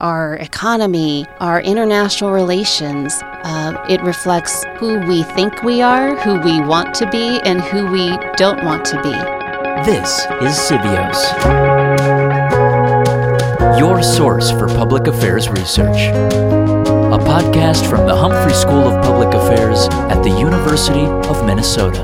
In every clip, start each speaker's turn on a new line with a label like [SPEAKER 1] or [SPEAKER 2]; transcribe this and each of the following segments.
[SPEAKER 1] our economy, our international relations. It reflects who we think we are, who we want to be, and who we don't want to be.
[SPEAKER 2] This is Civios, your source for public affairs research. A podcast from the Humphrey School of Public Affairs at the University of Minnesota.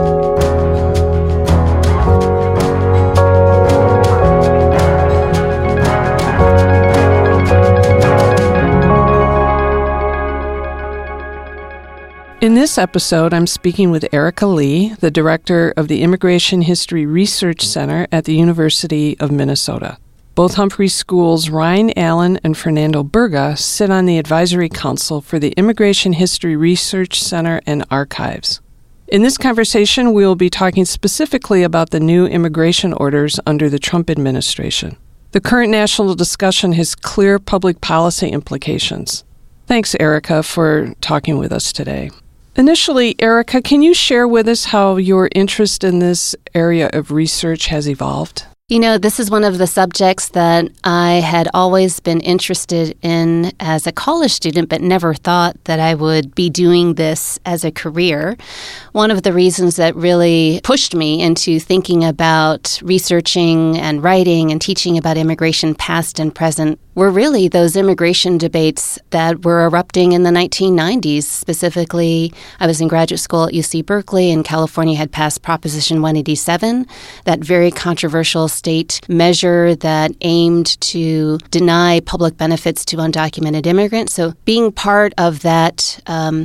[SPEAKER 3] In this episode, I'm speaking with Erica Lee, the director of the Immigration History Research Center at the University of Minnesota. Both Humphrey Schools' Ryan Allen and Fernando Berga sit on the Advisory Council for the Immigration History Research Center and Archives. In this conversation, we will be talking specifically about the new immigration orders under the Trump administration. The current national discussion has clear public policy implications. Thanks, Erica, for talking with us today. Initially, Erica, can you share with us how your interest in this area of research has evolved?
[SPEAKER 1] You know, this is one of the subjects that I had always been interested in as a college student, but never thought that I would be doing this as a career. One of the reasons that really pushed me into thinking about researching and writing and teaching about immigration past and present were really those immigration debates that were erupting in the 1990s. Specifically, I was in graduate school at UC Berkeley, and California had passed Proposition 187, that very controversial state measure that aimed to deny public benefits to undocumented immigrants. So being part of that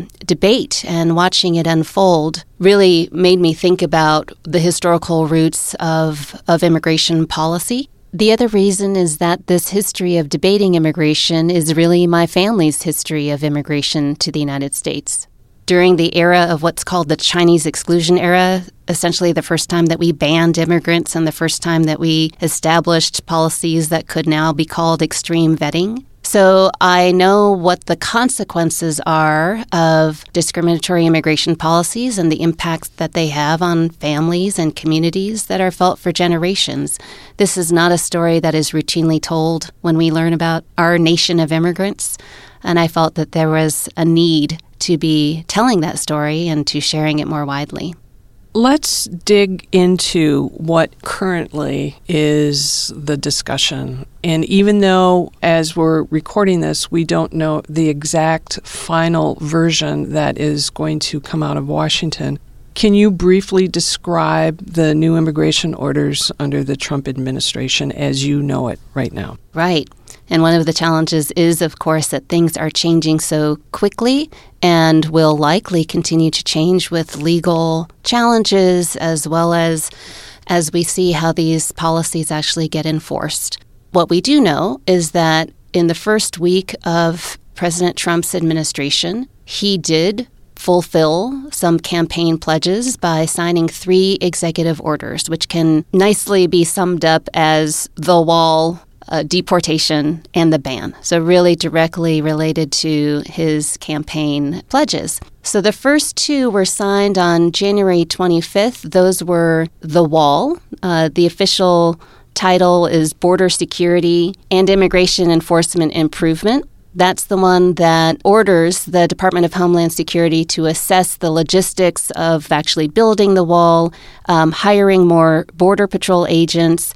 [SPEAKER 1] debate and watching it unfold really made me think about the historical roots of immigration policy. The other reason is that this history of debating immigration is really my family's history of immigration to the United States. During the era of what's called the Chinese exclusion era, essentially the first time that we banned immigrants and the first time that we established policies that could now be called extreme vetting. So I know what the consequences are of discriminatory immigration policies and the impacts that they have on families and communities that are felt for generations. This is not a story that is routinely told when we learn about our nation of immigrants, and I felt that there was a need to be telling that story and to sharing it more widely.
[SPEAKER 3] Let's dig into what currently is the discussion. And even though, as we're recording this, we don't know the exact final version that is going to come out of Washington, can you briefly describe the new immigration orders under the Trump administration as you know it right now?
[SPEAKER 1] Right. And one of the challenges is, of course, that things are changing so quickly and will likely continue to change with legal challenges as well as we see how these policies actually get enforced. What we do know is that in the first week of President Trump's administration, he did fulfill some campaign pledges by signing 3 executive orders, which can nicely be summed up as the wall, deportation, and the ban. So really directly related to his campaign pledges. So the first 2 were signed on January 25th. Those were the wall. The official title is Border Security and Immigration Enforcement Improvement. That's the one that orders the Department of Homeland Security to assess the logistics of actually building the wall, hiring more Border Patrol agents,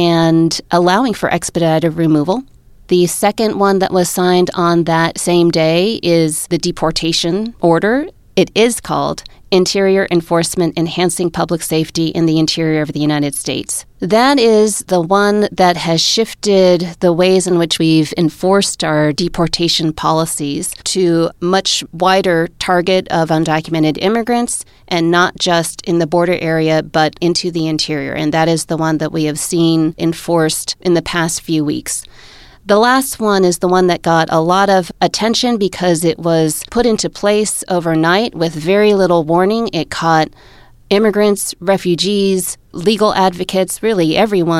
[SPEAKER 1] and allowing for expedited removal. The second one that was signed on that same day is the deportation order. It is called Interior Enforcement Enhancing Public Safety in the Interior of the United States. That is the one that has shifted the ways in which we've enforced our deportation policies to much wider target of undocumented immigrants, and not just in the border area, but into the interior. And that is the one that we have seen enforced in the past few weeks. The last one is the one that got a lot of attention because it was put into place overnight with very little warning. It caught immigrants, refugees, legal advocates, really everyone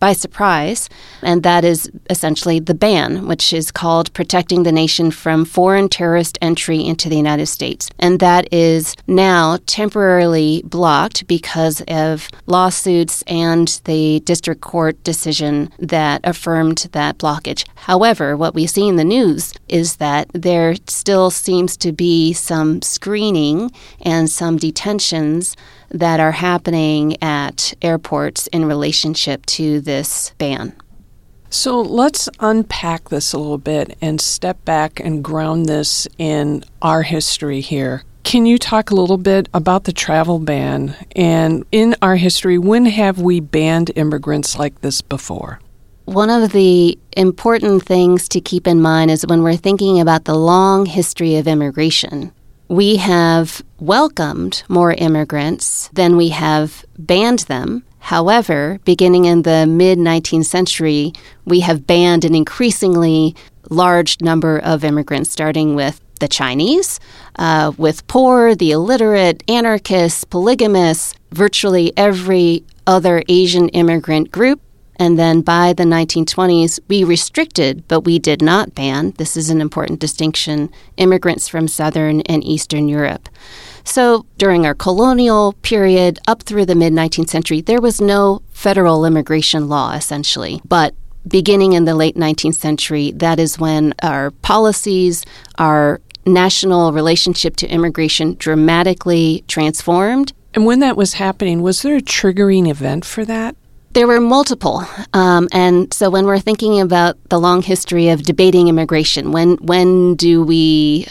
[SPEAKER 1] by surprise, and that is essentially the ban, which is called Protecting the Nation from Foreign Terrorist Entry into the United States. And that is now temporarily blocked because of lawsuits and the district court decision that affirmed that blockage. However, what we see in the news is that there still seems to be some screening and some detentions that are happening at airports in relationship to this ban.
[SPEAKER 3] So let's unpack this a little bit and step back and ground this in our history here. Can you talk a little bit about the travel ban? And in our history, when have we banned immigrants like this before?
[SPEAKER 1] One of the important things to keep in mind is when we're thinking about the long history of immigration, we have welcomed more immigrants than we have banned them. However, beginning in the mid-19th century, we have banned an increasingly large number of immigrants, starting with the Chinese, with poor, the illiterate, anarchists, polygamists, virtually every other Asian immigrant group. And then by the 1920s, we restricted, but we did not ban, this is an important distinction, immigrants from Southern and Eastern Europe. So during our colonial period up through the mid-19th century, there was no federal immigration law, essentially. But beginning in the late 19th century, that is when our policies, our national relationship to immigration dramatically transformed.
[SPEAKER 3] And when that was happening, was there a triggering event for that?
[SPEAKER 1] There were multiple. And so when we're thinking about the long history of debating immigration, when do we,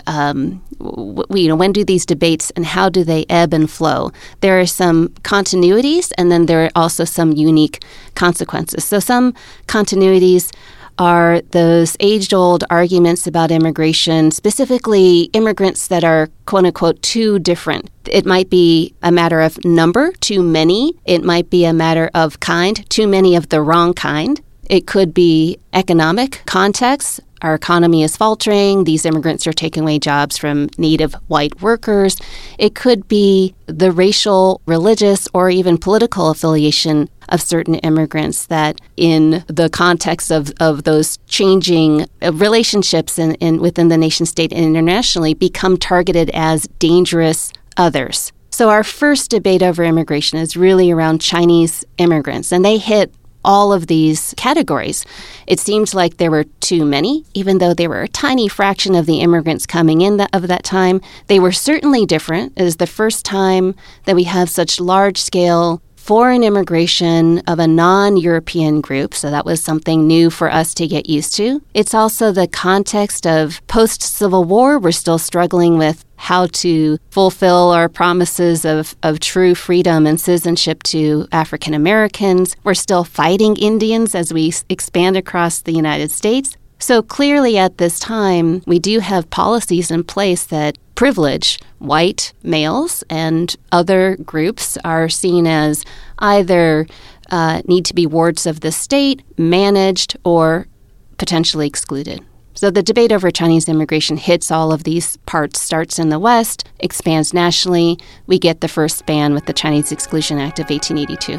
[SPEAKER 1] when do these debates and how do they ebb and flow? There are some continuities, and then there are also some unique consequences. So some continuities are those age-old arguments about immigration, specifically immigrants that are, quote-unquote, too different. It might be a matter of number, too many. It might be a matter of kind, too many of the wrong kind. It could be economic context. Our economy is faltering. These immigrants are taking away jobs from native white workers. It could be the racial, religious, or even political affiliation of certain immigrants that in the context of those changing relationships within the nation state and internationally become targeted as dangerous others. So our first debate over immigration is really around Chinese immigrants, and they hit all of these categories. It seemed like there were too many, even though they were a tiny fraction of the immigrants coming in of that time. They were certainly different. It is the first time that we have such large-scale foreign immigration of a non-European group, so that was something new for us to get used to. It's also the context of post-Civil War. We're still struggling with how to fulfill our promises of true freedom and citizenship to African Americans. We're still fighting Indians as we expand across the United States. So clearly at this time, we do have policies in place that privilege white males, and other groups are seen as either need to be wards of the state, managed, or potentially excluded. So the debate over Chinese immigration hits all of these parts, starts in the West, expands nationally. We get the first ban with the Chinese Exclusion Act of 1882.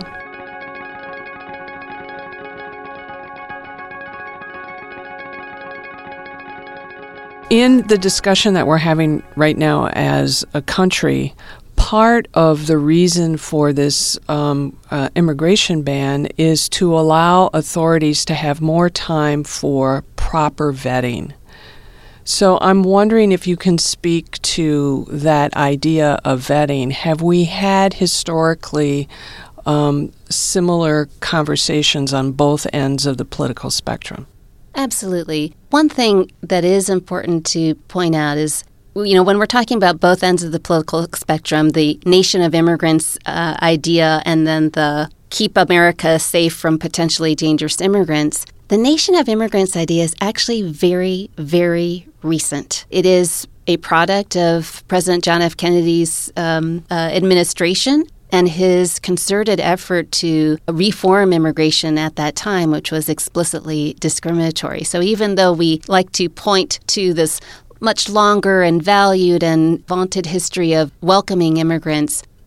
[SPEAKER 3] In the discussion that we're having right now as a country, part of the reason for this immigration ban is to allow authorities to have more time for proper vetting. So I'm wondering if you can speak to that idea of vetting. Have we had historically similar conversations on both ends of the political spectrum?
[SPEAKER 1] Absolutely. One thing that is important to point out is, when we're talking about both ends of the political spectrum, the nation of immigrants idea and then the keep America safe from potentially dangerous immigrants, the nation of immigrants idea is actually very, very recent. It is a product of President John F. Kennedy's administration and his concerted effort to reform immigration at that time, which was explicitly discriminatory. So even though we like to point to this much longer and valued and vaunted history of welcoming immigrants,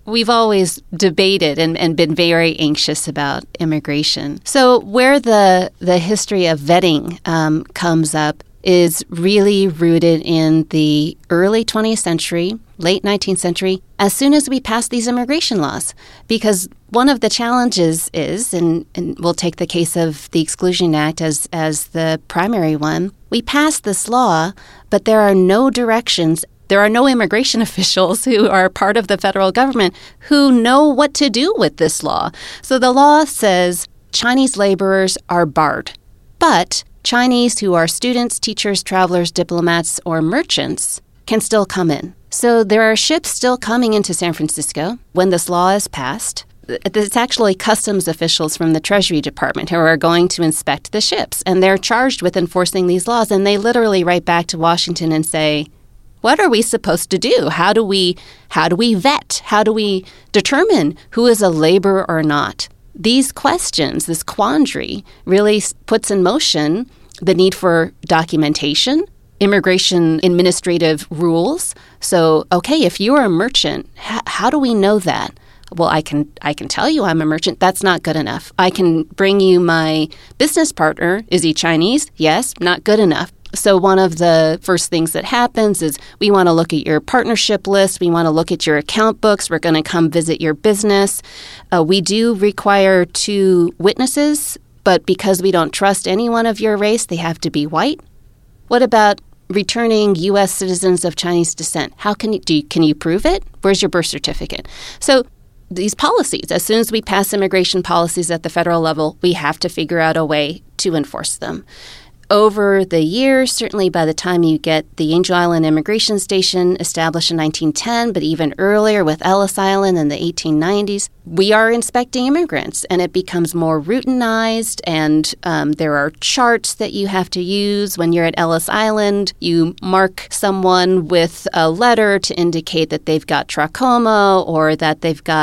[SPEAKER 1] we've always debated and been very anxious about immigration. So where the history of vetting comes up is really rooted in the early 20th century, late 19th century, as soon as we passed these immigration laws. Because one of the challenges is, and we'll take the case of the Exclusion Act as the primary one, we passed this law, but there are no directions. There are no immigration officials who are part of the federal government who know what to do with this law. So the law says Chinese laborers are barred, but Chinese who are students, teachers, travelers, diplomats, or merchants can still come in. So there are ships still coming into San Francisco when this law is passed. It's actually customs officials from the Treasury Department who are going to inspect the ships, and they're charged with enforcing these laws. And they literally write back to Washington and say, what are we supposed to do? How do we vet? How do we determine who is a laborer or not? These questions, this quandary, really puts in motion the need for documentation, immigration administrative rules. So, okay, if you're a merchant, how do we know that? Well, I can tell you I'm a merchant. That's not good enough. I can bring you my business partner. Is he Chinese? Yes, not good enough. So one of the first things that happens is we want to look at your partnership list. We want to look at your account books. We're going to come visit your business. We do require 2 witnesses, but because we don't trust anyone of your race, they have to be white. What about returning U.S. citizens of Chinese descent? How can you prove it? Where's your birth certificate? So these policies, as soon as we pass immigration policies at the federal level, we have to figure out a way to enforce them. Over the years, certainly by the time you get the Angel Island Immigration Station established in 1910, but even earlier with Ellis Island in the 1890s, we are inspecting immigrants, and it becomes more routinized, and there are charts that you have to use. When you're at Ellis Island, you mark someone with a letter to indicate that they've got trachoma or that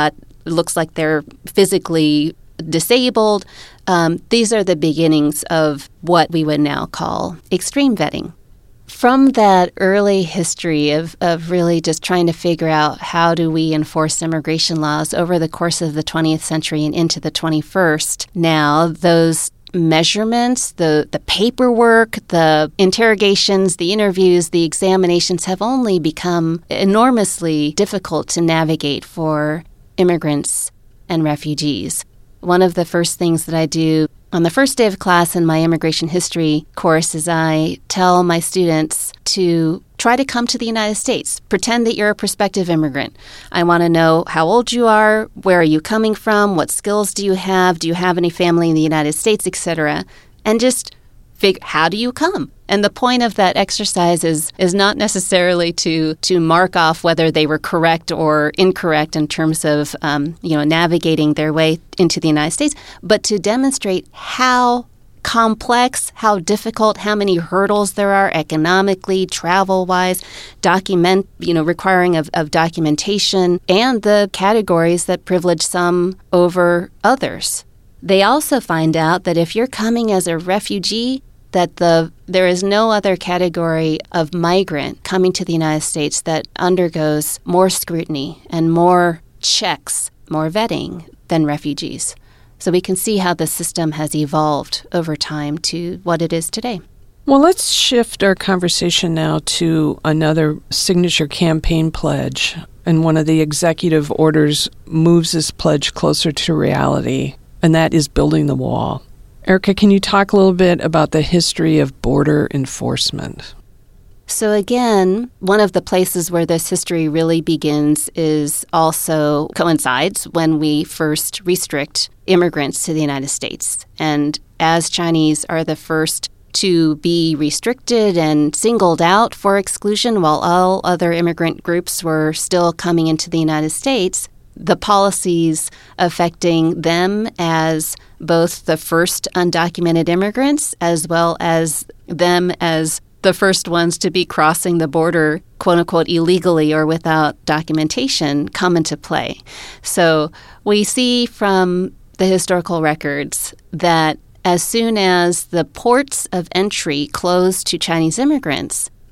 [SPEAKER 1] looks like they're physically disabled. These are the beginnings of what we would now call extreme vetting. From that early history of really just trying to figure out how do we enforce immigration laws over the course of the 20th century and into the 21st, now those measurements, the paperwork, the interrogations, the interviews, the examinations have only become enormously difficult to navigate for immigrants and refugees. One of the first things that I do on the first day of class in my immigration history course is I tell my students to try to come to the United States. Pretend that you're a prospective immigrant. I want to know how old you are, where are you coming from, what skills do you have any family in the United States, etc. And just figure, how do you come? And the point of that exercise is not necessarily to mark off whether they were correct or incorrect in terms of navigating their way into the United States, but to demonstrate how complex, how difficult, how many hurdles there are economically, travel-wise, requiring of documentation, and the categories that privilege some over others. They also find out that if you're coming as a refugee, that there is no other category of migrant coming to the United States that undergoes more scrutiny and more checks, more vetting than refugees. So we can see how the system has evolved over time to what it is today.
[SPEAKER 3] Well, let's shift our conversation now to another signature campaign pledge. And one of the executive orders moves this pledge closer to reality, and that is building the wall. Erica, can you talk a little bit about the history of border enforcement?
[SPEAKER 1] So again, one of the places where this history really begins is also coincides when we first restrict immigrants to the United States. And as Chinese are the first to be restricted and singled out for exclusion while all other immigrant groups were still coming into the United States, the policies affecting them as both the first undocumented immigrants as well as them as the first ones to be crossing the border, quote-unquote, illegally or without documentation come into play. So we see from the historical records that as soon as the ports of entry closed to Chinese immigrants,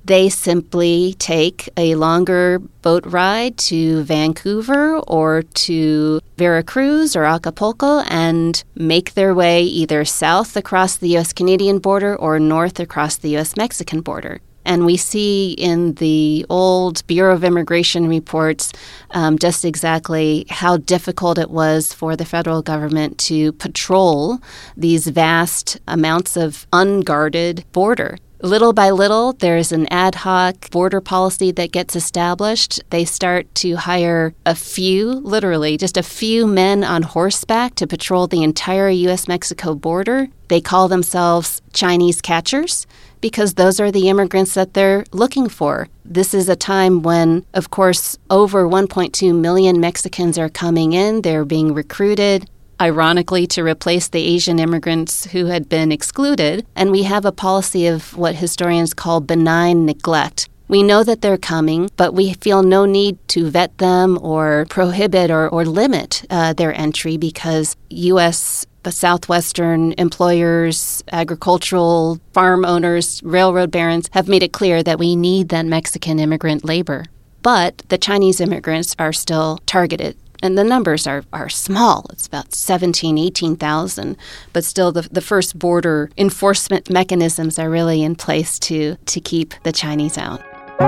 [SPEAKER 1] they simply take a longer boat ride to Vancouver or to Veracruz or Acapulco and make their way either south across the U.S.-Canadian border or north across the U.S.-Mexican border. And we see in the old Bureau of Immigration reports just exactly how difficult it was for the federal government to patrol these vast amounts of unguarded border. Little by little, there's an ad hoc border policy that gets established. They start to hire a few, literally, just a few men on horseback to patrol the entire U.S.-Mexico border. They call themselves Chinese catchers because those are the immigrants that they're looking for. This is a time when, of course, over 1.2 million Mexicans are coming in. They're being recruited, ironically, to replace the Asian immigrants who had been excluded. And we have a policy of what historians call benign neglect. We know that they're coming, but we feel no need to vet them or prohibit or limit their entry because U.S. Southwestern employers, agricultural farm owners, railroad barons have made it clear that we need that Mexican immigrant labor. But the Chinese immigrants are still targeted. And the numbers are small. It's about 18,000. But still, the first border enforcement mechanisms are really in place to keep the Chinese out.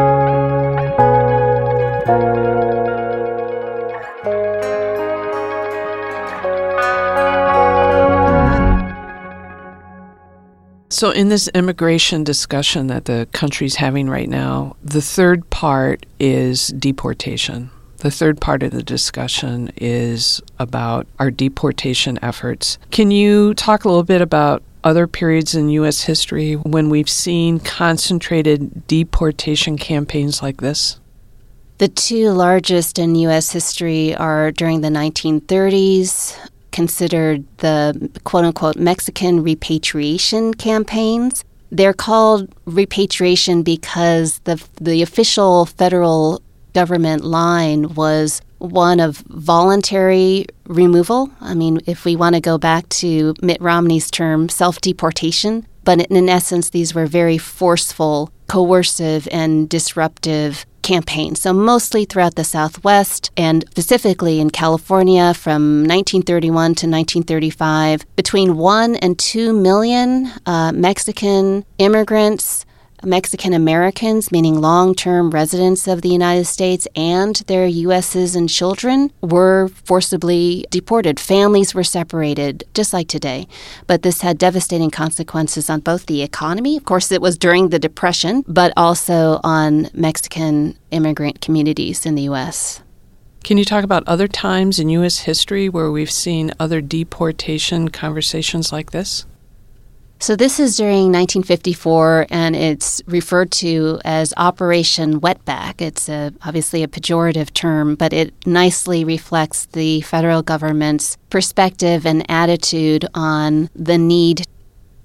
[SPEAKER 3] So in this immigration discussion that the country's having right now, the third part is deportation. The third part of the discussion is about our deportation efforts. Can you talk a little bit about other periods in U.S. history when we've seen concentrated deportation campaigns like this?
[SPEAKER 1] The two largest in U.S. history are during the 1930s, considered the quote-unquote Mexican repatriation campaigns. They're called repatriation because the official federal government line was one of voluntary removal. I mean, if we want to go back to Mitt Romney's term, self-deportation. But in essence, these were very forceful, coercive, and disruptive campaigns. So mostly throughout the Southwest and specifically in California from 1931 to 1935, between 1 and 2 million Mexican immigrants, Mexican Americans, meaning long-term residents of the United States and their U.S. citizen children, were forcibly deported. Families were separated, just like today. But this had devastating consequences on both the economy. Of course, it was during the Depression, but also on Mexican immigrant communities in the U.S.
[SPEAKER 3] Can you talk about other times in U.S. history where we've seen other deportation conversations like this?
[SPEAKER 1] So this is during 1954, and it's referred to as Operation Wetback. It's obviously a pejorative term, but it nicely reflects the federal government's perspective and attitude on the need to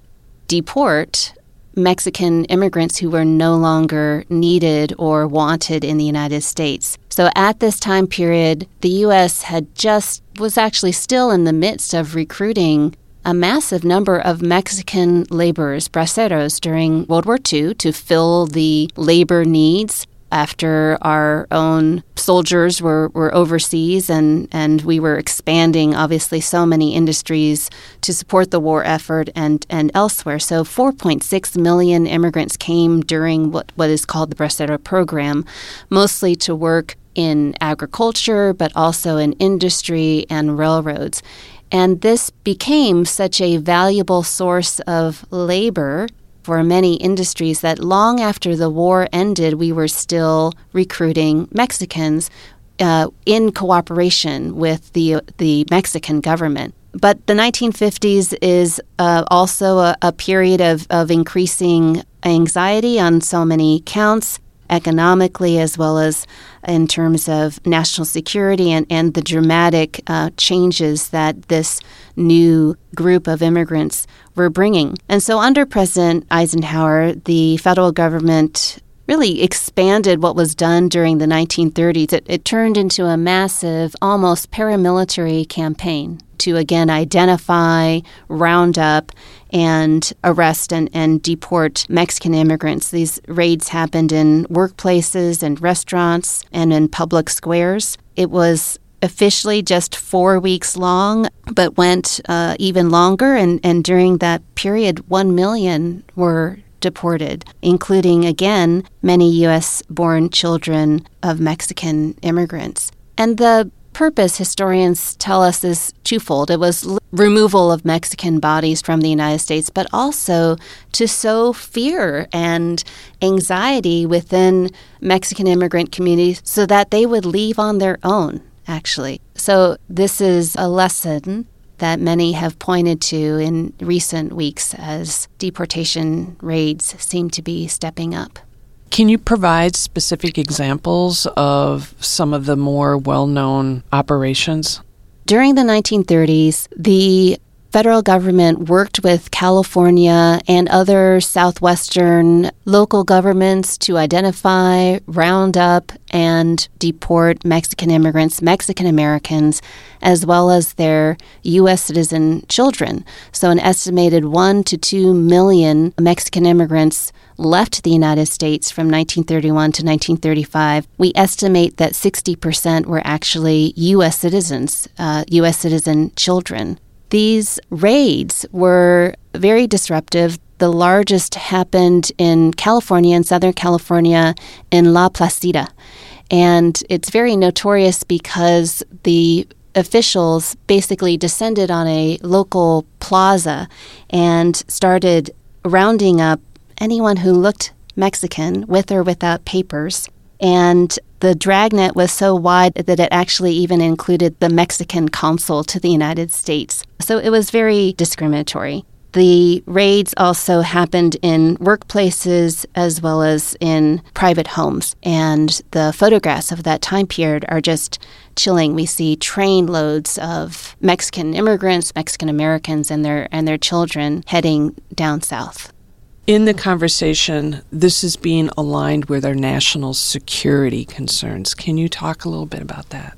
[SPEAKER 1] deport Mexican immigrants who were no longer needed or wanted in the United States. So at this time period, the U.S. was actually still in the midst of recruiting a massive number of Mexican laborers, braceros, during World War II to fill the labor needs after our own soldiers were overseas and we were expanding, obviously, so many industries to support the war effort and elsewhere. So 4.6 million immigrants came during what is called the Bracero program, mostly to work in agriculture, but also in industry and railroads. And this became such a valuable source of labor for many industries that long after the war ended, we were still recruiting Mexicans in cooperation with the Mexican government. But the 1950s is also a period of increasing anxiety on so many counts, economically as well as in terms of national security and the dramatic changes that this new group of immigrants were bringing. And so under President Eisenhower, the federal government really expanded what was done during the 1930s. It turned into a massive, almost paramilitary campaign to, again, identify, round up, and arrest and deport Mexican immigrants. These raids happened in workplaces and restaurants and in public squares. It was officially just 4 weeks long, but went even longer. And during that period, 1 million were deported, including, again, many U.S.-born children of Mexican immigrants. And the purpose, historians tell us, is twofold. It was removal of Mexican bodies from the United States, but also to sow fear and anxiety within Mexican immigrant communities so that they would leave on their own, actually. So this is a lesson that many have pointed to in recent weeks as deportation raids seem to be stepping up.
[SPEAKER 3] Can you provide specific examples of some of the more well-known operations?
[SPEAKER 1] During the 1930s, the federal government worked with California and other southwestern local governments to identify, round up, and deport Mexican immigrants, Mexican Americans, as well as their U.S. citizen children. So an estimated 1 to 2 million Mexican immigrants left the United States from 1931 to 1935. We estimate that 60% were actually U.S. citizens, U.S. citizen children. These raids were very disruptive. The largest happened in California, in Southern California, in La Placida. And it's very notorious because the officials basically descended on a local plaza and started rounding up anyone who looked Mexican, with or without papers. And the dragnet was so wide that it actually even included the Mexican consul to the United States. So it was very discriminatory. The raids also happened in workplaces as well as in private homes. And the photographs of that time period are just chilling. We see train loads of Mexican immigrants, Mexican Americans, and their children heading down south.
[SPEAKER 3] In the conversation, this is being aligned with our national security concerns. Can you talk a little bit about that?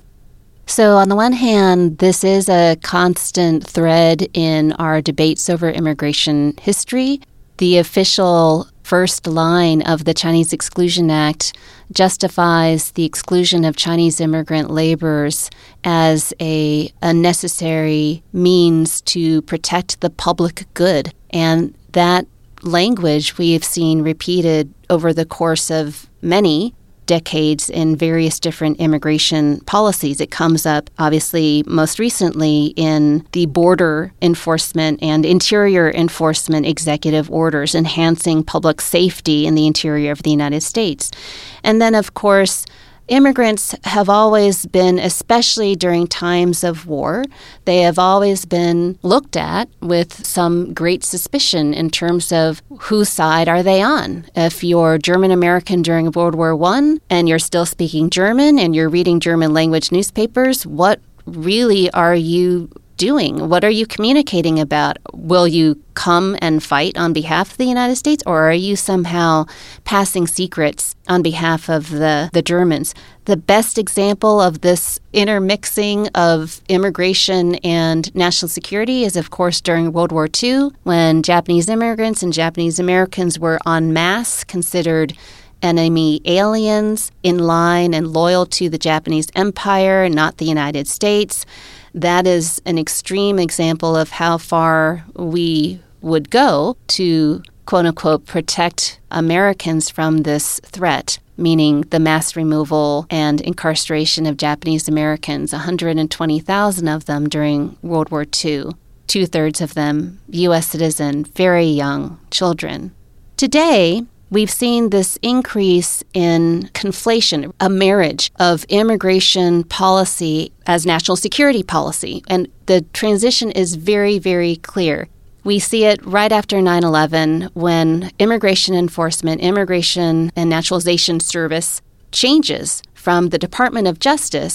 [SPEAKER 1] So on the one hand, this is a constant thread in our debates over immigration history. The official first line of the Chinese Exclusion Act justifies the exclusion of Chinese immigrant laborers as a necessary means to protect the public good. And that language we have seen repeated over the course of many decades in various different immigration policies. It comes up, obviously, most recently in the border enforcement and interior enforcement executive orders enhancing public safety in the interior of the United States. And then, of course, immigrants have always been, especially during times of war, they have always been looked at with some great suspicion in terms of whose side are they on. If you're German-American during World War I and you're still speaking German and you're reading German language newspapers, what really are you doing? What are you communicating about? Will you come and fight on behalf of the United States, or are you somehow passing secrets on behalf of the Germans? The best example of this intermixing of immigration and national security is, of course, during World War II, when Japanese immigrants and Japanese Americans were en masse considered enemy aliens, in line and loyal to the Japanese Empire, not the United States. That is an extreme example of how far we would go to, quote-unquote, protect Americans from this threat, meaning the mass removal and incarceration of Japanese Americans, 120,000 of them during World War II, 2/3 of them U.S. citizen, very young children. Today, we've seen this increase in conflation, a marriage of immigration policy as national security policy. And the transition is very, very clear. We see it right after 9/11 when immigration enforcement, Immigration and Naturalization Service changes from the Department of Justice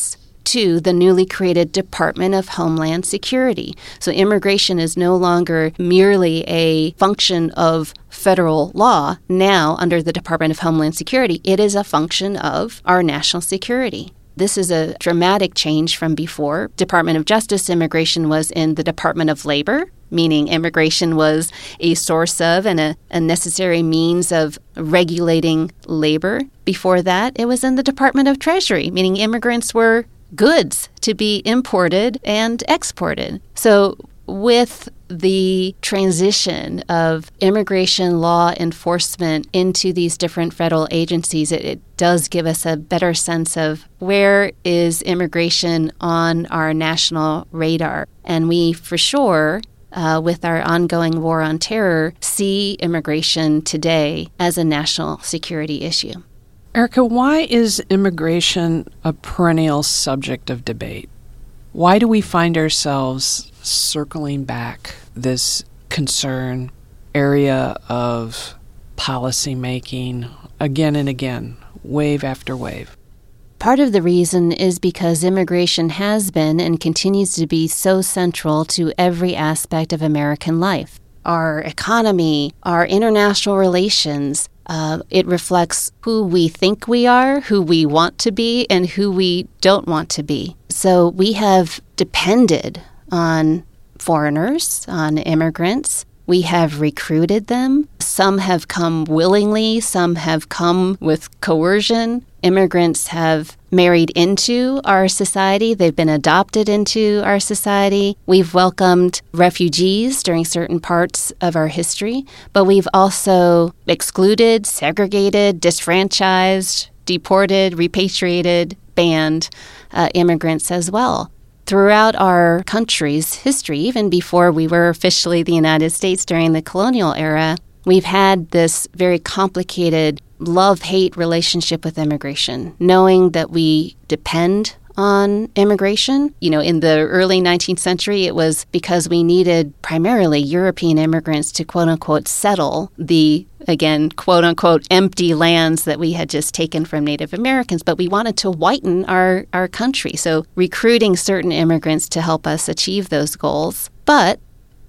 [SPEAKER 1] to the newly created Department of Homeland Security. So immigration is no longer merely a function of federal law. Now, under the Department of Homeland Security, it is a function of our national security. This is a dramatic change from before. Department of Justice immigration was in the Department of Labor, meaning immigration was a source of and a necessary means of regulating labor. Before that, it was in the Department of Treasury, meaning immigrants were goods to be imported and exported. So with the transition of immigration law enforcement into these different federal agencies, it does give us a better sense of where is immigration on our national radar. And we, for sure, with our ongoing war on terror, see immigration today as a national security issue.
[SPEAKER 3] Erica, why is immigration a perennial subject of debate? Why do we find ourselves circling back this concern, area of policy making again and again, wave after wave?
[SPEAKER 1] Part of the reason is because immigration has been and continues to be so central to every aspect of American life. Our economy, our international relations, it reflects who we think we are, who we want to be, and who we don't want to be. So we have depended on foreigners, on immigrants. We have recruited them. Some have come willingly. Some have come with coercion. Immigrants have married into our society. They've been adopted into our society. We've welcomed refugees during certain parts of our history, but we've also excluded, segregated, disfranchised, deported, repatriated, banned immigrants as well. Throughout our country's history, even before we were officially the United States during the colonial era, we've had this very complicated love-hate relationship with immigration, knowing that we depend on immigration. You know, in the early 19th century, it was because we needed primarily European immigrants to quote-unquote settle the, again, quote-unquote empty lands that we had just taken from Native Americans, but we wanted to whiten our country. So recruiting certain immigrants to help us achieve those goals, but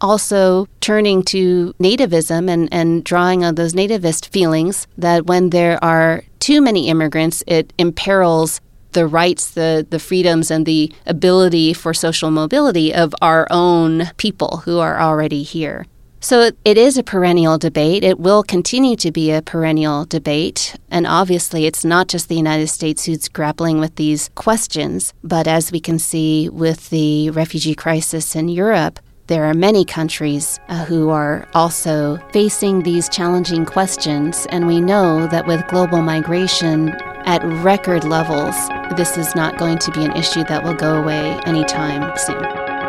[SPEAKER 1] also turning to nativism and drawing on those nativist feelings that when there are too many immigrants, it imperils the rights, the freedoms, and the ability for social mobility of our own people who are already here. So it is a perennial debate. It will continue to be a perennial debate. And obviously, it's not just the United States who's grappling with these questions, but as we can see with the refugee crisis in Europe, there are many countries who are also facing these challenging questions, and we know that with global migration at record levels, this is not going to be an issue that will go away anytime soon.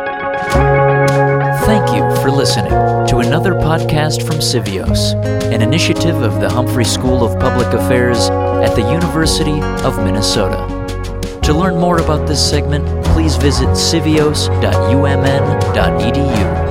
[SPEAKER 2] Thank you for listening to another podcast from Civios, an initiative of the Humphrey School of Public Affairs at the University of Minnesota. To learn more about this segment, please visit civios.umn.edu.